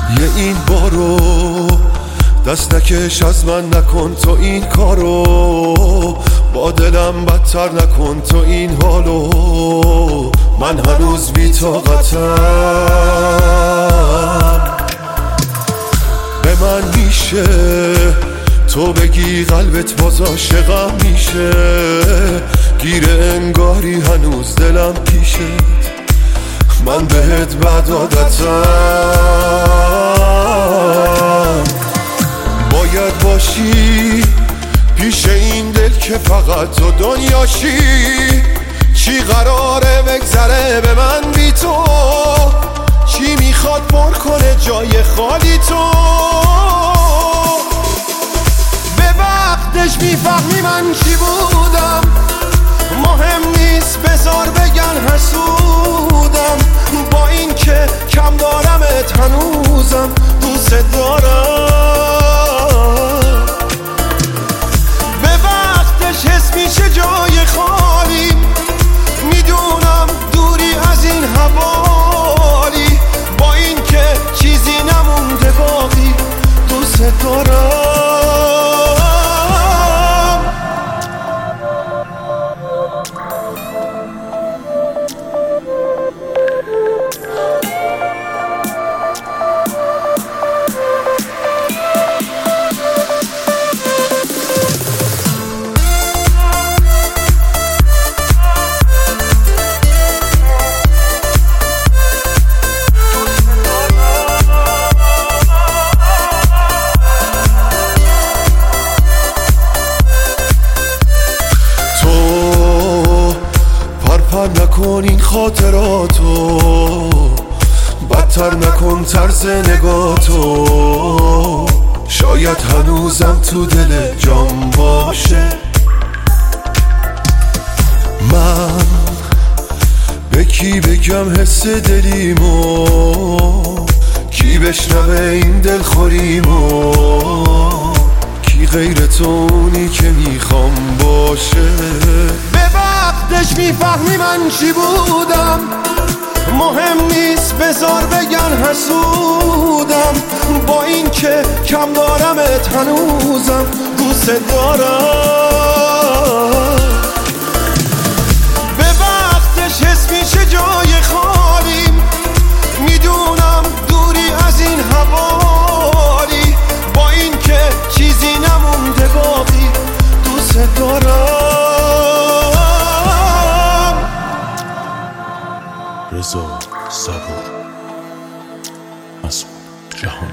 یه این بارو دست نکش از من، نکن تو این کارو، با دلم بدتر نکن تو این حالو. من هنوز بی طاقتم، به من میشه تو بگی قلبت باز عاشقم میشه، گیره انگاری هنوز دلم پیشه، من بهت بد عادتم. باید باشی پیش این دل که فقط تو دنیاشی، چی قراره بگذره به من بی تو، چی میخواد پر کنه جای خالی تو. به وقتش میفهمی من چی بودم، مهم نیست بذار بگن حسودم، با این که کم دارمت هنوزم دوست دارم. به وقتش حس میشه جای خالی، میدونم دوری از این حوالی، با این که چیزی نمونده باقی دوست دارم. نکن این خاطراتو، بدتر نکن طرز نگاتو، شاید هنوزم تو دل جام باشه. من به کی بگم حس دلیمو، کی بشنوه این دلخوریمو، کی غیر تو اونی که میخوام باشه. وقتش میفهمی من چی بودم، مهم نیست بذار بگن حسودم، با این که کم دارمت هنوزم دوست دارم. به وقتش حس میشه جای خالیم، میدونم دوری از این حوالی، با این که چیزی نمونده باقی دوست دارم. رضا صبور مسعود جهان